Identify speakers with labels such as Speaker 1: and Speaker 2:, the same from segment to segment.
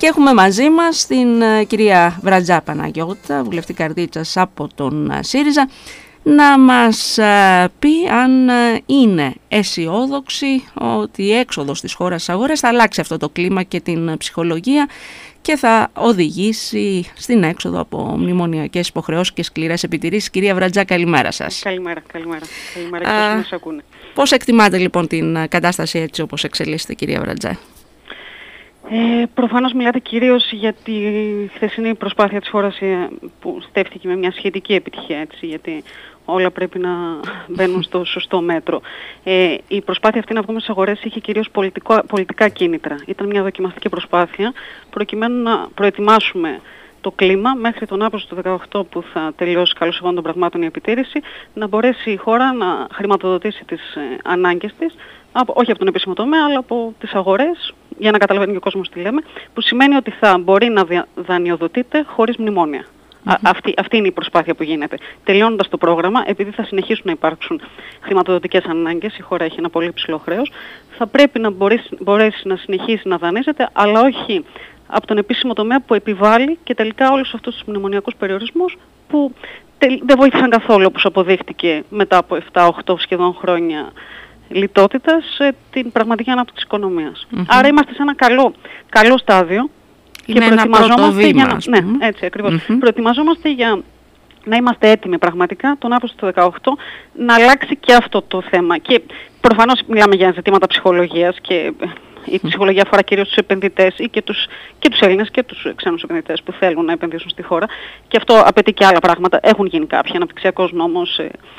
Speaker 1: Και έχουμε μαζί μας την κυρία Βραντζά Παναγιώτα, βουλευτή Καρδίτσας από τον ΣΥΡΙΖΑ, να μας πει αν είναι αισιόδοξη ότι η έξοδος της χώρας στις αγορές θα αλλάξει αυτό το κλίμα και την ψυχολογία και θα οδηγήσει στην έξοδο από μνημονιακές υποχρεώσεις και σκληρές επιτηρήσεις. Κυρία Βραντζά, καλημέρα σας.
Speaker 2: Καλημέρα και όσοι μας ακούνε.
Speaker 1: Πώς εκτιμάτε λοιπόν την κατάσταση έτσι όπως εξελίσσεται, κυρία Βραντζά?
Speaker 2: Προφανώς μιλάτε κυρίως για τη χθεσινή προσπάθεια της χώρας που στέφθηκε με μια σχετική επιτυχία, έτσι, γιατί όλα πρέπει να μπαίνουν στο σωστό μέτρο. Η προσπάθεια αυτή να βγούμε στις αγορές είχε κυρίως πολιτικά κίνητρα. Ήταν μια δοκιμαστική προσπάθεια προκειμένου να προετοιμάσουμε το κλίμα μέχρι τον Αύγουστο του 2018 που θα τελειώσει καλώς εγώ των πραγμάτων η επιτήρηση, να μπορέσει η χώρα να χρηματοδοτήσει τις ανάγκες της, όχι από τον επίσημο τομέα, αλλά από τις αγορές, για να καταλαβαίνει και ο κόσμος τι λέμε, που σημαίνει ότι θα μπορεί να δανειοδοτείται χωρίς μνημόνια. Αυτή είναι η προσπάθεια που γίνεται. Τελειώνοντας το πρόγραμμα, επειδή θα συνεχίσουν να υπάρξουν χρηματοδοτικές ανάγκες, η χώρα έχει ένα πολύ ψηλό χρέος, θα πρέπει να μπορέσει να συνεχίσει να δανείζεται, αλλά όχι από τον επίσημο τομέα που επιβάλλει και τελικά όλους αυτούς τους μνημονιακούς περιορισμούς που δεν βοήθησαν καθόλου, όπως αποδείχτηκε μετά από 7-8 σχεδόν χρόνια λιτότητας, την πραγματική ανάπτυξη της οικονομίας. Άρα είμαστε σε ένα καλό στάδιο και προετοιμαζόμαστε για να... Ναι, έτσι ακριβώς. Προετοιμαζόμαστε για να είμαστε έτοιμοι πραγματικά τον Αύγουστο του 2018 να αλλάξει και αυτό το θέμα. Και προφανώς μιλάμε για ζητήματα ψυχολογίας και η ψυχολογία αφορά κυρίως τους επενδυτές ή και τους Έλληνες και τους ξένους επενδυτές που θέλουν να επενδύσουν στη χώρα. Και αυτό απαιτεί και άλλα πράγματα. Έχουν γίνει κάποια, αναπτυξιακός νόμος,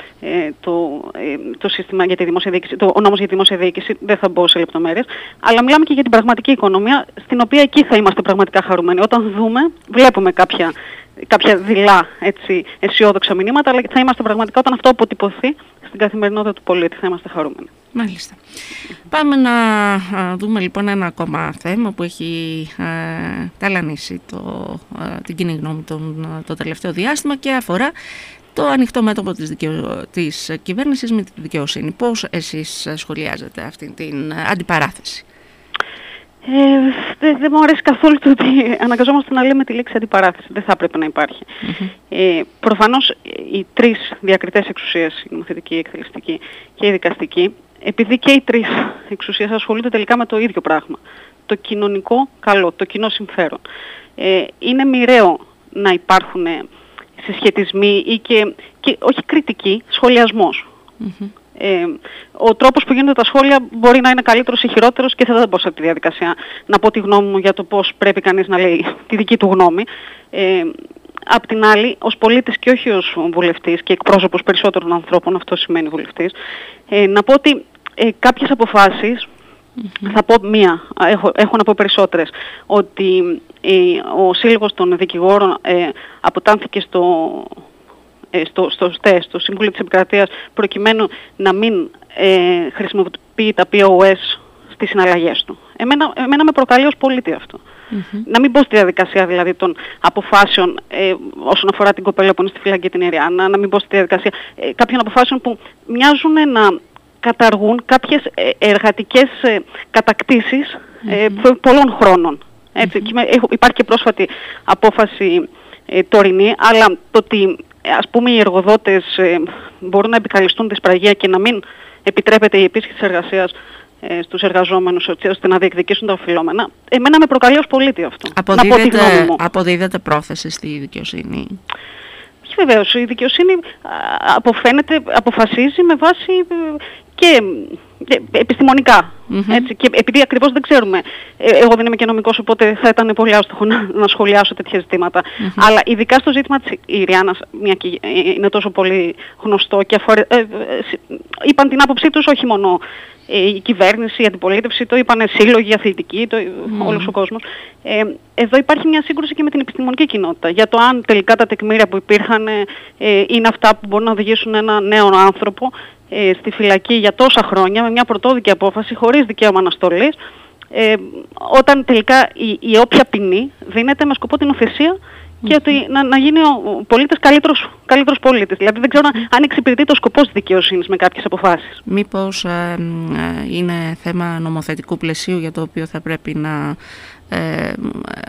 Speaker 2: το σύστημα για τη δημόσια διοίκηση, ο νόμος για τη δημόσια διοίκηση, δεν θα μπω σε λεπτομέρειες. Αλλά μιλάμε και για την πραγματική οικονομία, στην οποία εκεί θα είμαστε πραγματικά χαρούμενοι. Όταν βλέπουμε κάποια δειλά αισιόδοξα μηνύματα, αλλά θα είμαστε πραγματικά, όταν αυτό αποτυπωθεί στην καθημερινότητα του πολίτη, θα είμαστε χαρούμενοι.
Speaker 1: Μάλιστα. Πάμε να δούμε λοιπόν ένα ακόμα θέμα που έχει ταλανίσει την κοινή γνώμη το τελευταίο διάστημα και αφορά το ανοιχτό μέτωπο της κυβέρνησης με τη δικαιοσύνη. Πώς εσείς σχολιάζετε αυτή την αντιπαράθεση?
Speaker 2: Δεν μου αρέσει καθόλου το ότι αναγκαζόμαστε να λέμε τη λέξη αντιπαράθεση. Δεν θα έπρεπε να υπάρχει. Προφανώς οι τρεις διακριτές εξουσίες, η νομοθετική, η εκτελεστική και η δικαστική, επειδή και οι τρεις εξουσίες ασχολούνται τελικά με το ίδιο πράγμα, το κοινωνικό καλό, το κοινό συμφέρον, είναι μοιραίο να υπάρχουν συσχετισμοί ή και όχι κριτική, σχολιασμός. Ο τρόπος που γίνονται τα σχόλια μπορεί να είναι καλύτερος ή χειρότερος και δεν θα μπω σε αυτή τη διαδικασία να πω τη γνώμη μου για το πώς πρέπει κανείς να λέει τη δική του γνώμη. Απ' την άλλη, ως πολίτης και όχι ως βουλευτής και εκπρόσωπος περισσότερων ανθρώπων, αυτό σημαίνει βουλευτής, να πω ότι κάποιες αποφάσεις, θα πω μία, έχω να πω περισσότερες, ότι ο Σύλλογος των Δικηγόρων αποτάνθηκε στο Σύμβουλο της Επικρατείας προκειμένου να μην χρησιμοποιεί τα POS στις συναλλαγές του. Εμένα με προκαλεί ως πολίτη αυτό. Να μην μπω στη διαδικασία δηλαδή των αποφάσεων όσον αφορά την κοπέλα που είναι στη φυλακή, την Ιριάννα, να μην μπω στη διαδικασία κάποιων αποφάσεων που μοιάζουν να καταργούν κάποιες εργατικές κατακτήσεις πολλών χρόνων. Έτσι, υπάρχει και πρόσφατη απόφαση τωρινή, αλλά το ότι ας πούμε οι εργοδότες μπορούν να επικαλεστούν δυσπραγία και να μην επιτρέπεται η επίσκεψη της εργασίας στους εργαζόμενους ώστε να διεκδικήσουν τα οφειλόμενα, εμένα με προκαλεί ως πολίτη αυτό.
Speaker 1: Αποδίδεται πρόθεση στη δικαιοσύνη?
Speaker 2: Όχι βεβαίως, η δικαιοσύνη αποφασίζει με βάση και επιστημονικά. Έτσι. Και επειδή ακριβώς δεν ξέρουμε, εγώ δεν είμαι και νομικός, οπότε θα ήταν πολύ άστοχο να σχολιάσω τέτοια ζητήματα. Αλλά ειδικά στο ζήτημα της Ιριάννας, μια και είναι τόσο πολύ γνωστό και είπαν την άποψή τους όχι μόνο η κυβέρνηση, η αντιπολίτευση, το είπαν σύλλογοι, αθλητικοί, όλος ο κόσμος. Εδώ υπάρχει μια σύγκρουση και με την επιστημονική κοινότητα για το αν τελικά τα τεκμήρια που υπήρχαν είναι αυτά που μπορούν να οδηγήσουν ένα νέο άνθρωπο στη φυλακή για τόσα χρόνια με μια πρωτόδικη απόφαση χωρίς δικαίωμα αναστολής, όταν τελικά η όποια ποινή δίνεται με σκοπό την οθεσία και ότι να γίνει ο πολίτης καλύτερος πολίτης. Δηλαδή δεν ξέρω αν εξυπηρετεί το σκοπό της δικαιοσύνης με κάποιες αποφάσεις.
Speaker 1: Μήπως είναι θέμα νομοθετικού πλαισίου για το οποίο θα πρέπει να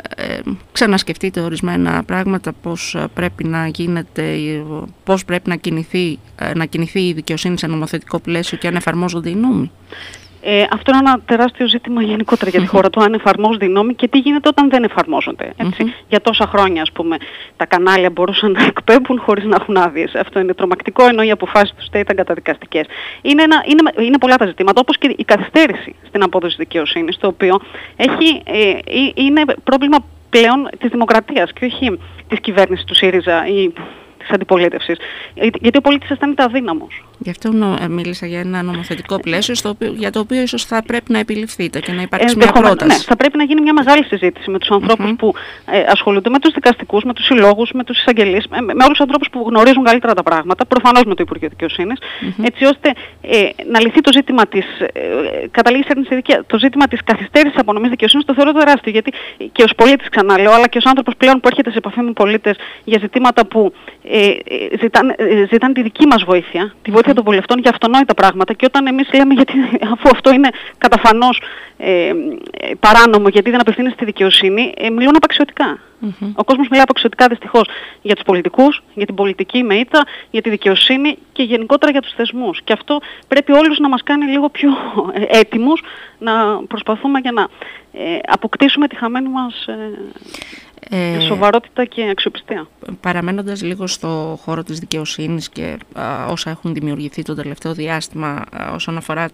Speaker 1: ξανασκεφτείτε ορισμένα πράγματα, πώς πρέπει να γίνεται, πώς πρέπει να κινηθεί η δικαιοσύνη σε νομοθετικό πλαίσιο και αν εφαρμόζονται οι νόμοι?
Speaker 2: Αυτό είναι ένα τεράστιο ζήτημα γενικότερα για τη χώρα του, αν εφαρμόζονται οι νόμοι και τι γίνεται όταν δεν εφαρμόζονται. Έτσι. Για τόσα χρόνια, ας πούμε, τα κανάλια μπορούσαν να εκπέμπουν χωρίς να έχουν άδειες. Αυτό είναι τρομακτικό, ενώ οι αποφάσεις τους ήταν καταδικαστικές. Είναι πολλά τα ζητήματα, όπως και η καθυστέρηση στην απόδοση δικαιοσύνης, το οποίο είναι πρόβλημα πλέον της δημοκρατίας και όχι της κυβέρνησης του ΣΥΡΙΖΑ ή της αντιπολίτευσης. Γιατί ο πολίτης αισθάνεται αδύναμος.
Speaker 1: Γι' αυτό μίλησα για ένα νομοθετικό πλαίσιο για το οποίο ίσως θα πρέπει να επιληφθείτε και να υπάρξει μια πρόταση.
Speaker 2: Ναι, θα πρέπει να γίνει μια μεγάλη συζήτηση με τους ανθρώπους που ασχολούνται, με τους δικαστικούς, με τους συλλόγους, με τους εισαγγελείς, με όλους τους ανθρώπους που γνωρίζουν καλύτερα τα πράγματα, προφανώς με το Υπουργείο Δικαιοσύνης, έτσι ώστε να λυθεί το ζήτημα της, καταλήγει σε αρνητική δικαία, το ζήτημα της καθυστέρησης απονομής δικαιοσύνης, το θεωρώ τεράστιο, γιατί και ως πολίτης, ξαναλέω, αλλά και ως άνθρωπος πλέον που έρχεται σε επαφή με πολίτες για ζητήματα που ζητάνε τη δική μας βοήθεια, τη βοήθεια των βουλευτών για αυτονόητα πράγματα, και όταν εμείς λέμε, γιατί αφού αυτό είναι καταφανώς παράνομο, γιατί δεν απευθύνεται στη δικαιοσύνη, μιλούν απαξιωτικά. Ο κόσμος μιλάει απαξιωτικά δυστυχώς για τους πολιτικούς, για την πολιτική με ήττα, για τη δικαιοσύνη και γενικότερα για τους θεσμούς. Και αυτό πρέπει όλους να μας κάνει λίγο πιο έτοιμους να προσπαθούμε για να αποκτήσουμε τη χαμένη μας σοβαρότητα και αξιοπιστία.
Speaker 1: Παραμένοντας λίγο στο χώρο της δικαιοσύνης και όσα έχουν δημιουργηθεί το τελευταίο διάστημα όσον αφορά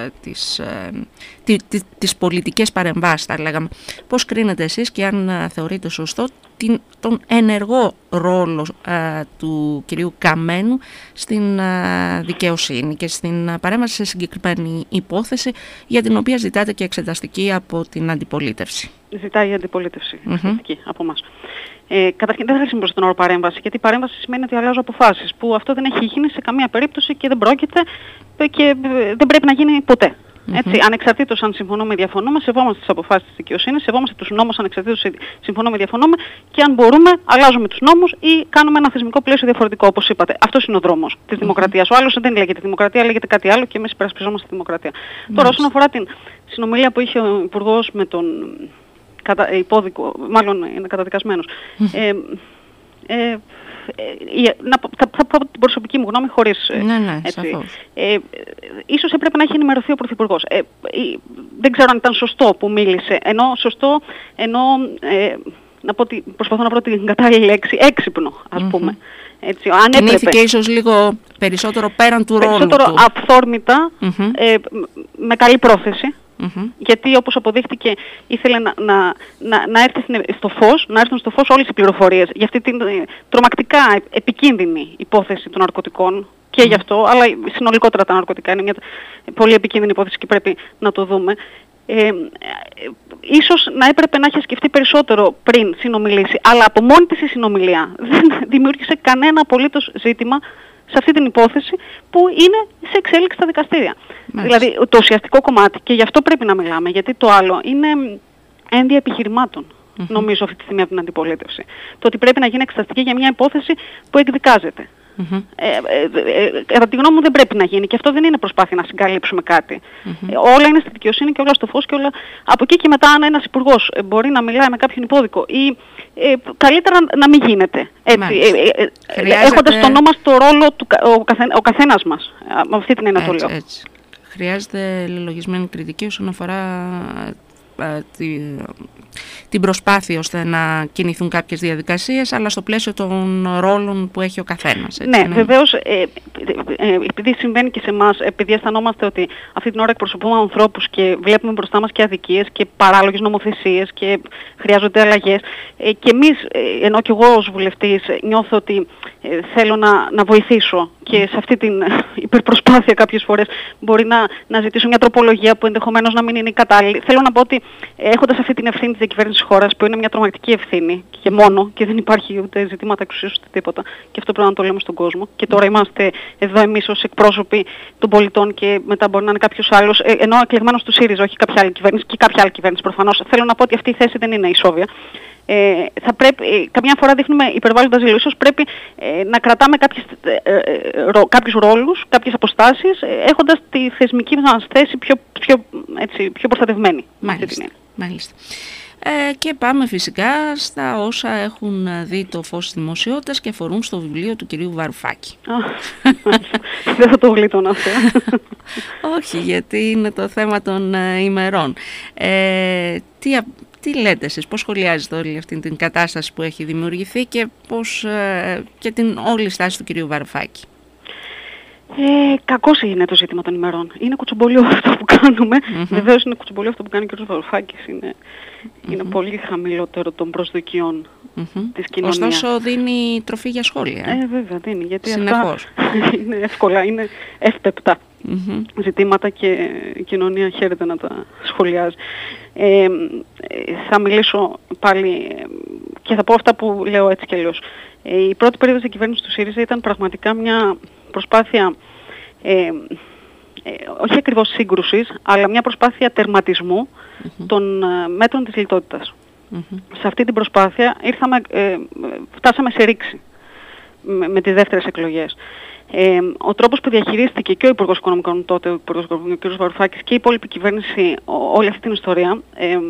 Speaker 1: τις πολιτικές παρεμβάσεις, θα λέγαμε, πώς κρίνετε εσείς και αν θεωρείτε σωστό τον ενεργό ρόλο του κυρίου Καμένου στην δικαιοσύνη και στην παρέμβαση σε συγκεκριμένη υπόθεση για την οποία ζητάτε και εξεταστική από την αντιπολίτευση?
Speaker 2: Ζητάει η αντιπολίτευση εξεταστική από εμάς. Καταρχήν δεν θα χρησιμοποιήσω τον όρο παρέμβαση, γιατί η παρέμβαση σημαίνει ότι αλλάζω αποφάσεις, που αυτό δεν έχει γίνει σε καμία περίπτωση και δεν πρόκειται και δεν πρέπει να γίνει ποτέ. Έτσι, ανεξαρτήτως αν συμφωνούμε ή διαφωνούμε, σεβόμαστε τις αποφάσεις της δικαιοσύνης, σεβόμαστε τους νόμους ανεξαρτήτως συμφωνούμε ή διαφωνούμε, και αν μπορούμε αλλάζουμε τους νόμους ή κάνουμε ένα θεσμικό πλαίσιο διαφορετικό, όπως είπατε. Αυτός είναι ο δρόμος της δημοκρατίας. Ο άλλος δεν λέγεται δημοκρατία, λέγεται κάτι άλλο και εμείς υπερασπιζόμαστε τη δημοκρατία. Τώρα, όσον αφορά την συνομιλία που είχε ο Υπουργός με τον υπόδικο, μάλλον είναι καταδικασμένος, θα πω την προσωπική μου γνώμη χωρίς έτσι. Ίσως έπρεπε να έχει ενημερωθεί ο Πρωθυπουργός. Δεν ξέρω αν ήταν σωστό που μίλησε. Προσπαθώ να βρω την κατάλληλη λέξη, έξυπνο, ας πούμε. Έτσι, αν
Speaker 1: κινήθηκε ίσως λίγο περισσότερο πέραν του ρόλου του.
Speaker 2: Περισσότερο αυθόρμητα, με καλή πρόθεση. Γιατί, όπως αποδείχτηκε, ήθελε να έρθουν στο φως όλες οι πληροφορίες για αυτή την τρομακτικά επικίνδυνη υπόθεση των ναρκωτικών, και γι' αυτό, αλλά συνολικότερα τα ναρκωτικά είναι μια πολύ επικίνδυνη υπόθεση και πρέπει να το δούμε. Ίσως να έπρεπε να έχει σκεφτεί περισσότερο πριν συνομιλήσει, αλλά από μόνη της η συνομιλία δεν δημιούργησε κανένα απολύτως ζήτημα σε αυτή την υπόθεση που είναι σε εξέλιξη στα δικαστήρια. Δηλαδή το ουσιαστικό κομμάτι, και γι' αυτό πρέπει να μιλάμε, γιατί το άλλο είναι ένδια επιχειρημάτων, νομίζω αυτή τη στιγμή από την αντιπολίτευση. Το ότι πρέπει να γίνει εξεταστική για μια υπόθεση που εκδικάζεται. Κατά τη γνώμη μου δεν πρέπει να γίνει, και αυτό δεν είναι προσπάθεια να συγκαλύψουμε κάτι. Όλα είναι στη δικαιοσύνη και όλα στο φως, και όλα από εκεί και μετά, αν ένας υπουργός μπορεί να μιλάει με κάποιον υπόδικο ή καλύτερα να μην γίνεται έτσι, έχοντας στο νόμο το ρόλο ο καθένας μας, με αυτή την έννοια το λέω.
Speaker 1: Χρειάζεται λελογισμένη κριτική όσον αφορά την προσπάθεια ώστε να κινηθούν κάποιες διαδικασίες, αλλά στο πλαίσιο των ρόλων που έχει ο καθένας.
Speaker 2: Ναι, βεβαίως, επειδή συμβαίνει και σε εμάς, επειδή αισθανόμαστε ότι αυτή την ώρα εκπροσωπούμε ανθρώπους και βλέπουμε μπροστά μας και αδικίες και παράλογες νομοθεσίες και χρειάζονται αλλαγές, και εμείς, ενώ και εγώ ως βουλευτής νιώθω ότι θέλω να βοηθήσω, και σε αυτή την υπερπροσπάθεια κάποιες φορές μπορεί να ζητήσω μια τροπολογία που ενδεχομένως να μην είναι κατάλληλη. Θέλω να πω ότι έχοντας αυτή την ευθύνη της διακυβέρνησης χώρας, που είναι μια τρομακτική ευθύνη και μόνο, και δεν υπάρχει ούτε ζητήματα εξουσίας ούτε τίποτα, και αυτό πρέπει να το λέμε στον κόσμο. Και τώρα είμαστε εδώ εμείς ως εκπρόσωποι των πολιτών, και μετά μπορεί να είναι κάποιος άλλος, ενώ εκλεγμένος του ΣΥΡΙΖΑ, όχι κάποια άλλη κυβέρνηση, και κάποια άλλη κυβέρνηση προφανώς. Θέλω να πω ότι αυτή η θέση δεν είναι ισόβια. Θα πρέπει, καμιά φορά δείχνουμε υπερβάλλοντας ζήλο, ίσως πρέπει να κρατάμε κάποιους ρόλους, κάποιες αποστάσεις, έχοντας τη θεσμική μας θέση πιο προστατευμένη.
Speaker 1: Μάλιστα. Και πάμε φυσικά στα όσα έχουν δει το φως της δημοσιότητας και αφορούν στο βιβλίο του κυρίου Βαρουφάκη.
Speaker 2: Δεν θα το γλίτωνα αυτό.
Speaker 1: Όχι, γιατί είναι το θέμα των ημερών. Τι λέτε εσείς, πώς σχολιάζετε όλη αυτή την κατάσταση που έχει δημιουργηθεί και και την όλη στάση του κυρίου Βαρουφάκη?
Speaker 2: Κακώς είναι το ζήτημα των ημερών. Είναι κουτσομπολιό αυτό που κάνουμε. Βεβαίως είναι κουτσομπολιό αυτό που κάνει ο κ. Βαρουφάκης. Είναι πολύ χαμηλότερο των προσδοκιών της κοινωνίας.
Speaker 1: Ωστόσο δίνει τροφή για σχόλια.
Speaker 2: Βέβαια δίνει. Γιατί
Speaker 1: συνεχώς.
Speaker 2: Αυτά είναι εύκολα, είναι εύπεπτα ζητήματα και η κοινωνία χαίρεται να τα σχολιάζει. Θα μιλήσω πάλι και θα πω αυτά που λέω έτσι κι αλλιώς. Η πρώτη περίοδος της κυβέρνησης του ΣΥΡΙΖΑ ήταν πραγματικά μια προσπάθεια, όχι ακριβώς σύγκρουσης, αλλά μια προσπάθεια τερματισμού των μέτρων της λιτότητας. Σε αυτή την προσπάθεια φτάσαμε σε ρήξη με τις δεύτερες εκλογές. Ο τρόπος που διαχειρίστηκε και ο Υπουργός Οικονομικών τότε, ο Υπουργός Οικονομικών, ο κ. Βαρουφάκης, και η υπόλοιπη κυβέρνηση όλη αυτή την ιστορία,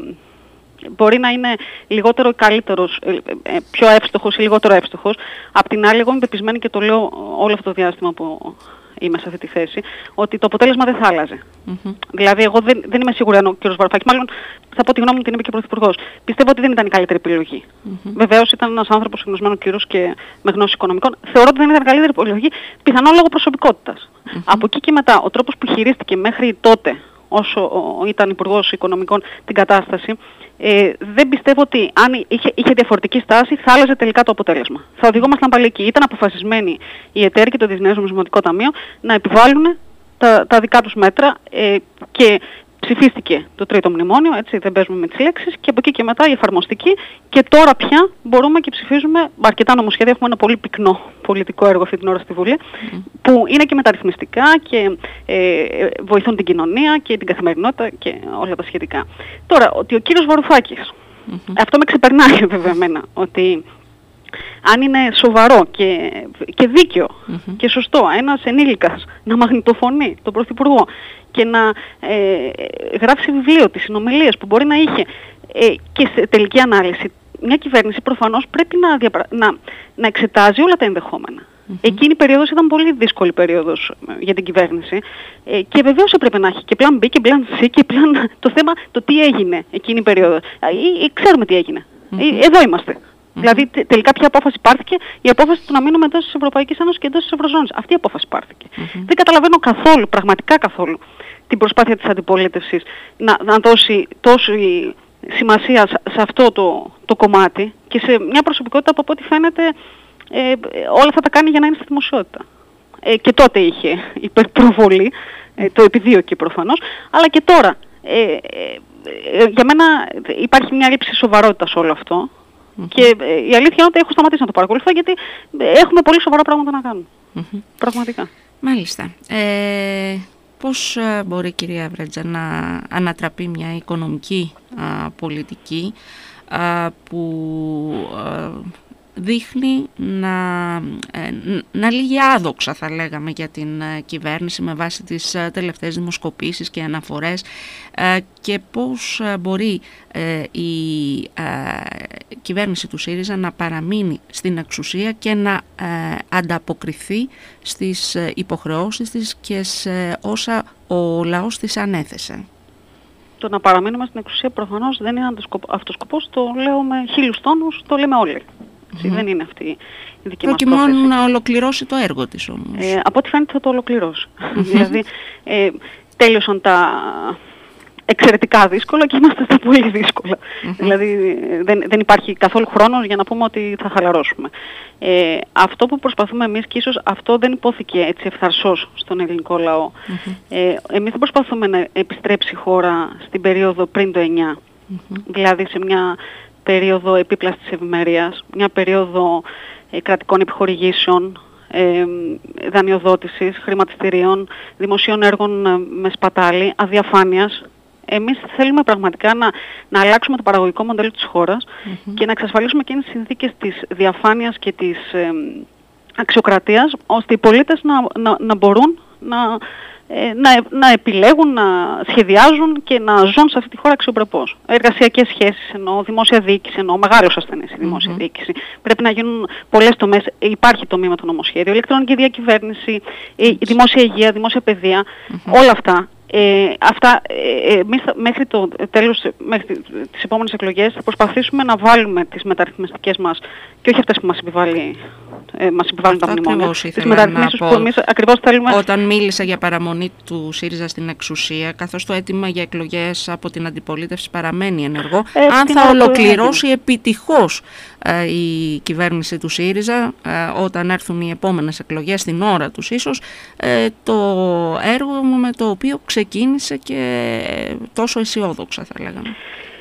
Speaker 2: μπορεί να είναι λιγότερο ή καλύτερος, πιο εύστοχος ή λιγότερο εύστοχος. Απ' την άλλη, εγώ είμαι πεπισμένη και το λέω όλο αυτό το διάστημα που είμαι σε αυτή τη θέση, ότι το αποτέλεσμα δεν θα άλλαζε. Δηλαδή, εγώ δεν είμαι σίγουρη αν ο κ. Βαρουφάκης, μάλλον θα πω τη γνώμη μου, την είπε και ο Πρωθυπουργός, πιστεύω ότι δεν ήταν η καλύτερη επιλογή. Βεβαίως ήταν ένας άνθρωπος γνωσμένος κύριος και με γνώση οικονομικών. Θεωρώ ότι δεν ήταν η καλύτερη επιλογή, πιθανόν λόγω προσωπικότητας. Από εκεί και μετά, ο τρόπος που χειρίστηκε μέχρι τότε, όσο ήταν Υπουργός Οικονομικών, την κατάσταση, δεν πιστεύω ότι αν είχε διαφορετική στάση θα άλλαζε τελικά το αποτέλεσμα. Θα οδηγόμασταν πάλι εκεί. Ήταν αποφασισμένοι οι εταίροι και το Διεθνές Νομισματικό Ταμείο να επιβάλλουν τα δικά τους μέτρα και ψηφίστηκε το τρίτο μνημόνιο, έτσι δεν παίζουμε με τις λέξεις, και από εκεί και μετά η εφαρμοστική, και τώρα πια μπορούμε και ψηφίζουμε αρκετά νομοσχέδια. Έχουμε ένα πολύ πυκνό πολιτικό έργο αυτή την ώρα στη Βουλή, που είναι και μεταρρυθμιστικά και βοηθούν την κοινωνία και την καθημερινότητα και όλα τα σχετικά. Τώρα, ότι ο κύριος Βαρουφάκης, αυτό με ξεπερνάει βέβαια εμένα, ότι αν είναι σοβαρό και δίκαιο και σωστό ένας ενήλικας να μαγνητοφωνεί τον Πρωθυπουργό και να γράψει βιβλίο, τις συνομιλίες που μπορεί να είχε, και σε τελική ανάλυση μια κυβέρνηση προφανώς πρέπει να εξετάζει όλα τα ενδεχόμενα. Εκείνη η περίοδος ήταν πολύ δύσκολη περίοδος για την κυβέρνηση, και βεβαίως έπρεπε να έχει και πλάν B και πλάν C και πλάν το θέμα το τι έγινε εκείνη η περίοδος. Ξέρουμε τι έγινε. Εδώ είμαστε. Δηλαδή τελικά ποια απόφαση πάρθηκε? Η απόφαση του να μείνουμε εντός της Ευρωπαϊκής Ένωσης και εντός της Ευρωζώνης. Αυτή η απόφαση πάρθηκε. Δεν καταλαβαίνω καθόλου, πραγματικά καθόλου, την προσπάθεια της αντιπολίτευσης να δώσει τόση σημασία σε αυτό το κομμάτι και σε μια προσωπικότητα που από ό,τι φαίνεται όλα θα τα κάνει για να είναι στη δημοσιότητα. Και τότε είχε υπερπροβολή, το επιδίωκε προφανώς, αλλά και τώρα. Για μένα υπάρχει μια έλλειψη σοβαρότητας σε όλο αυτό. Και η αλήθεια είναι ότι έχω σταματήσει να το παρακολουθώ, γιατί έχουμε πολύ σοβαρά πράγματα να κάνουμε. Πραγματικά.
Speaker 1: Μάλιστα. Πώς μπορεί, κυρία Βρέτζα, να ανατραπεί μια οικονομική πολιτική που δείχνει να λύγει άδοξα, θα λέγαμε, για την κυβέρνηση με βάση τις τελευταίες δημοσκοπήσεις και αναφορές, και πώς μπορεί η κυβέρνηση του ΣΥΡΙΖΑ να παραμείνει στην εξουσία και να ανταποκριθεί στις υποχρεώσεις της και σε όσα ο λαός της ανέθεσε?
Speaker 2: Το να παραμείνουμε στην εξουσία προφανώς δεν είναι αυτός σκοπός, το λέω με 1000 τόνους, το λέμε όλοι. Δεν είναι αυτή η δική μας πρόθεση.
Speaker 1: Προκειμένου να ολοκληρώσει το έργο της όμως.
Speaker 2: Από ό,τι φαίνεται θα το ολοκληρώσει. Δηλαδή τέλειωσαν τα εξαιρετικά δύσκολα και είμαστε στα πολύ δύσκολα. Δηλαδή δεν υπάρχει καθόλου χρόνος για να πούμε ότι θα χαλαρώσουμε. Αυτό που προσπαθούμε εμείς, και ίσως αυτό δεν υπόθηκε έτσι ευθαρσώς στον ελληνικό λαό, εμείς δεν προσπαθούμε να επιστρέψει η χώρα στην περίοδο πριν το 9, δηλαδή σε μια περίοδο επίπλαστης ευημερίας, μια περίοδο κρατικών επιχορηγήσεων, δανειοδότησης, χρηματιστηρίων, δημοσίων έργων με σπατάλη, αδιαφάνειας. Εμείς θέλουμε πραγματικά να αλλάξουμε το παραγωγικό μοντέλο της χώρας και να εξασφαλίσουμε εκείνες τις συνθήκες της διαφάνειας και της αξιοκρατίας, ώστε οι πολίτες να μπορούν να επιλέγουν, να σχεδιάζουν και να ζουν σε αυτή τη χώρα αξιοπρεπώς. Εργασιακές σχέσεις εννοώ, δημόσια διοίκηση εννοώ, μεγάλος ασθενής η δημόσια διοίκηση. Πρέπει να γίνουν πολλές τομές, υπάρχει τομή με το νομοσχέδιο, ηλεκτρονική διακυβέρνηση, η δημόσια υγεία, δημόσια παιδεία, όλα αυτά. Εμείς μέχρι το τέλος, μέχρι τις επόμενες εκλογές θα προσπαθήσουμε να βάλουμε τις μεταρρυθμιστικές μας και όχι αυτές που μας επιβάλλουν τα μνημόνια. Τις μεταρρυθμίσεις που εμείς ακριβώς θέλουμε.
Speaker 1: Όταν μίλησα για παραμονή του ΣΥΡΙΖΑ στην εξουσία, καθώς το αίτημα για εκλογές από την αντιπολίτευση παραμένει ενεργό, αν θα ολοκληρώσει επιτυχώς η κυβέρνηση του ΣΥΡΙΖΑ όταν έρθουν οι επόμενες εκλογές, στην ώρα τους ίσως, το έργο με το οποίο ξεκίνησε και τόσο αισιόδοξα θα λέγαμε.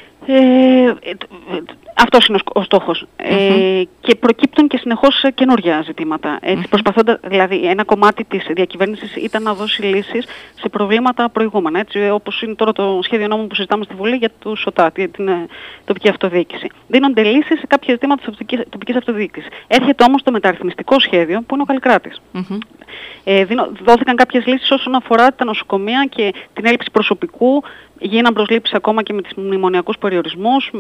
Speaker 2: Αυτός είναι ο στόχος. Και προκύπτουν και συνεχώς καινούργια ζητήματα. Προσπαθώντας, δηλαδή, ένα κομμάτι της διακυβέρνησης ήταν να δώσει λύσεις σε προβλήματα προηγούμενα. Έτσι, όπως είναι τώρα το σχέδιο νόμου που συζητάμε στη Βουλή για το ΣΟΤΑΤ, για την τοπική αυτοδιοίκηση. Δίνονται λύσεις σε κάποια ζητήματα της τοπικής αυτοδιοίκησης. Έρχεται όμως το μεταρρυθμιστικό σχέδιο που είναι ο Καλλικράτης. Δόθηκαν κάποιες λύσεις όσον αφορά τα νοσοκομεία και την έλλειψη προσωπικού. Γίναν προσλήψεις ακόμα και με τους μνημονιακούς περιορισμούς,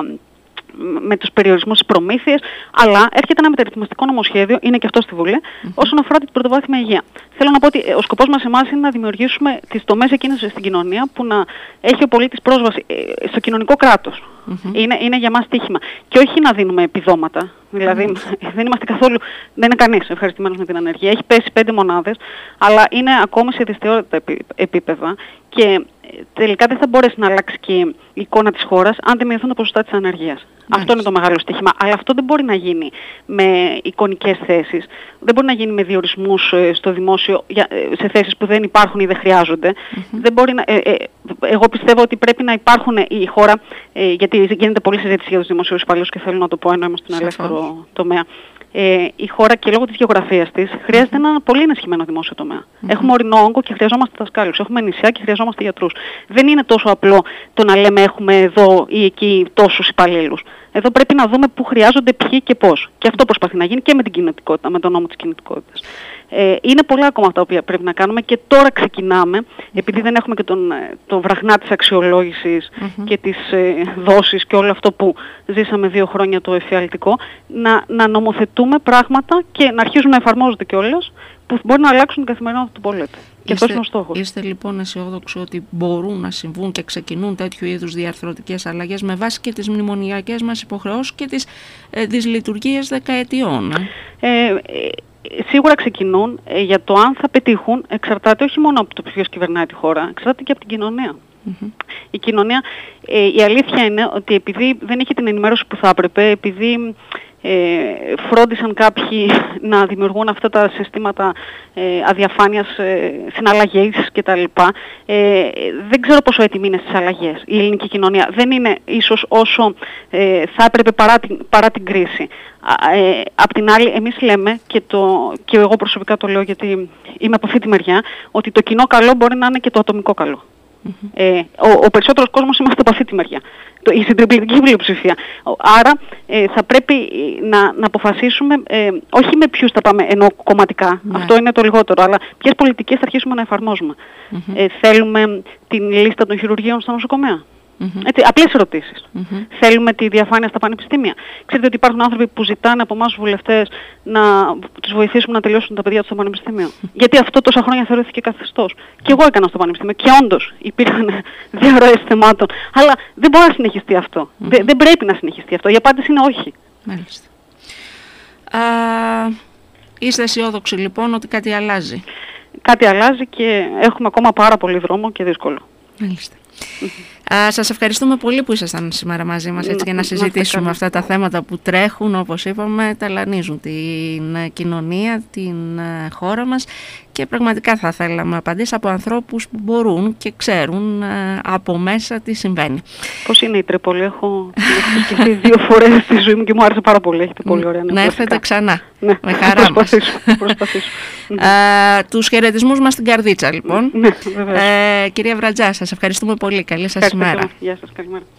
Speaker 2: με τους περιορισμούς της προμήθειας, αλλά έρχεται ένα μεταρρυθμιστικό νομοσχέδιο, είναι και αυτό στη Βουλή, όσον αφορά την πρωτοβάθμια υγεία. Θέλω να πω ότι ο σκοπός μας εμάς είναι να δημιουργήσουμε τις τομές εκείνες στην κοινωνία που να έχει ο πολίτης πρόσβαση στο κοινωνικό κράτος. Είναι για μας στοίχημα. Και όχι να δίνουμε επιδόματα. Δηλαδή δεν είμαστε καθόλου, δεν είναι κανείς ευχαριστημένος με την ανεργία. Έχει πέσει 5 μονάδες, αλλά είναι ακόμη σε δυσθεώρητα επίπεδα και τελικά δεν θα μπορέσει να αλλάξει και η εικόνα της χώρας αν δεν μειωθούν τα ποσοστά της ανεργίας. Αυτό είναι το μεγάλο στοίχημα. Αλλά αυτό δεν μπορεί να γίνει με εικονικές θέσεις. Δεν μπορεί να γίνει με διορισμούς στο δημόσιο σε θέσεις που δεν υπάρχουν ή δεν χρειάζονται. Δεν μπορεί να, εγώ πιστεύω ότι πρέπει να υπάρχουν η χώρα, γιατί γίνεται πολλή συζήτηση για τους δημοσίους υπαλλήλους και θέλω να το πω ενώ είμαστε στον ελεύθερο τομέα. Η χώρα και λόγω της γεωγραφίας της χρειάζεται ένα πολύ ενισχυμένο δημόσιο τομέα. Έχουμε ορεινό όγκο και χρειαζόμαστε δασκάλους. Έχουμε νησιά και χρειαζόμαστε γιατρούς. Δεν είναι τόσο απλό το να λέμε έχουμε εδώ ή εκεί τόσους υπαλλήλους. Εδώ πρέπει να δούμε πού χρειάζονται, ποιοι και πώς. Και αυτό προσπαθεί να γίνει και με την κινητικότητα, με τον νόμο της κινητικότητας. Είναι πολλά ακόμα αυτά που πρέπει να κάνουμε και τώρα ξεκινάμε, επειδή δεν έχουμε και το βραχνά της αξιολόγησης και της δόσης και όλο αυτό που ζήσαμε 2 χρόνια το εφιαλτικό, να νομοθετούμε πράγματα και να αρχίζουν να εφαρμόζονται κιόλας, που μπορεί να αλλάξουν την καθημερινότητα του πολίτη. Και αυτός είναι ο στόχος.
Speaker 1: Είστε λοιπόν αισιόδοξοι ότι μπορούν να συμβούν και ξεκινούν τέτοιου είδους διαρθρωτικές αλλαγές με βάση και τις μνημονιακές μας υποχρεώσεις και τις δυσλειτουργίες δεκαετιών?
Speaker 2: Σίγουρα ξεκινούν. Για το αν θα πετύχουν εξαρτάται όχι μόνο από το ποιος κυβερνάει τη χώρα, εξαρτάται και από την κοινωνία. Η κοινωνία, η αλήθεια είναι ότι επειδή δεν είχε την ενημέρωση που θα έπρεπε, επειδή φρόντισαν κάποιοι να δημιουργούν αυτά τα συστήματα αδιαφάνειας, συναλλαγές κτλ. Δεν ξέρω πόσο έτοιμη είναι στις αλλαγές η ελληνική κοινωνία. Δεν είναι ίσως όσο θα έπρεπε παρά την κρίση. Απ' την άλλη, εμείς λέμε, και εγώ προσωπικά το λέω γιατί είμαι από αυτή τη μεριά, ότι το κοινό καλό μπορεί να είναι και το ατομικό καλό. Ο περισσότερος κόσμος είμαστε από αυτή τη μεριά, η συντριπτική πλειοψηφία. Άρα θα πρέπει να αποφασίσουμε όχι με ποιους θα πάμε ενώ κομματικά, αυτό είναι το λιγότερο, αλλά ποιες πολιτικές θα αρχίσουμε να εφαρμόζουμε. Θέλουμε την λίστα των χειρουργείων στα νοσοκομεία? Έτσι, απλές ερωτήσεις. Θέλουμε τη διαφάνεια στα πανεπιστήμια? Ξέρετε ότι υπάρχουν άνθρωποι που ζητάνε από εμάς τους βουλευτές να τους βοηθήσουμε να τελειώσουν τα παιδιά τους στο πανεπιστήμιο. Γιατί αυτό τόσα χρόνια θεωρήθηκε καθεστώς. Και εγώ έκανα στο πανεπιστήμιο και όντως υπήρχαν διαρροές θεμάτων. Αλλά δεν μπορεί να συνεχιστεί αυτό. Δεν πρέπει να συνεχιστεί αυτό. Η απάντηση είναι όχι.
Speaker 1: Μάλιστα. Είστε αισιόδοξοι λοιπόν ότι κάτι αλλάζει?
Speaker 2: Κάτι αλλάζει και έχουμε ακόμα πάρα πολύ δρόμο και δύσκολο.
Speaker 1: Μάλιστα. Σας ευχαριστούμε πολύ που ήσασταν σήμερα μαζί μας έτσι, για να συζητήσουμε αυτά τα θέματα που τρέχουν, όπως είπαμε, ταλανίζουν την κοινωνία, την χώρα μας και πραγματικά θα θέλαμε απαντήσεις από ανθρώπους που μπορούν και ξέρουν από μέσα τι συμβαίνει.
Speaker 2: Πώς είναι η Τρίπολη? Έχω επισκεφτεί 2 φορές στη ζωή μου και μου άρεσε πάρα πολύ. Έχετε πολύ ωραία.
Speaker 1: Να έρθετε ξανά.
Speaker 2: Ναι,
Speaker 1: με χαρά μας.
Speaker 2: Προσπαθήσω.
Speaker 1: Τους χαιρετισμούς μας στην καρδίτσα λοιπόν.
Speaker 2: Ναι,
Speaker 1: κυρία Βραντζά, σας ευχαριστούμε πολύ. Καλή σας ημέρα.
Speaker 2: Γεια σας, καλημέρα.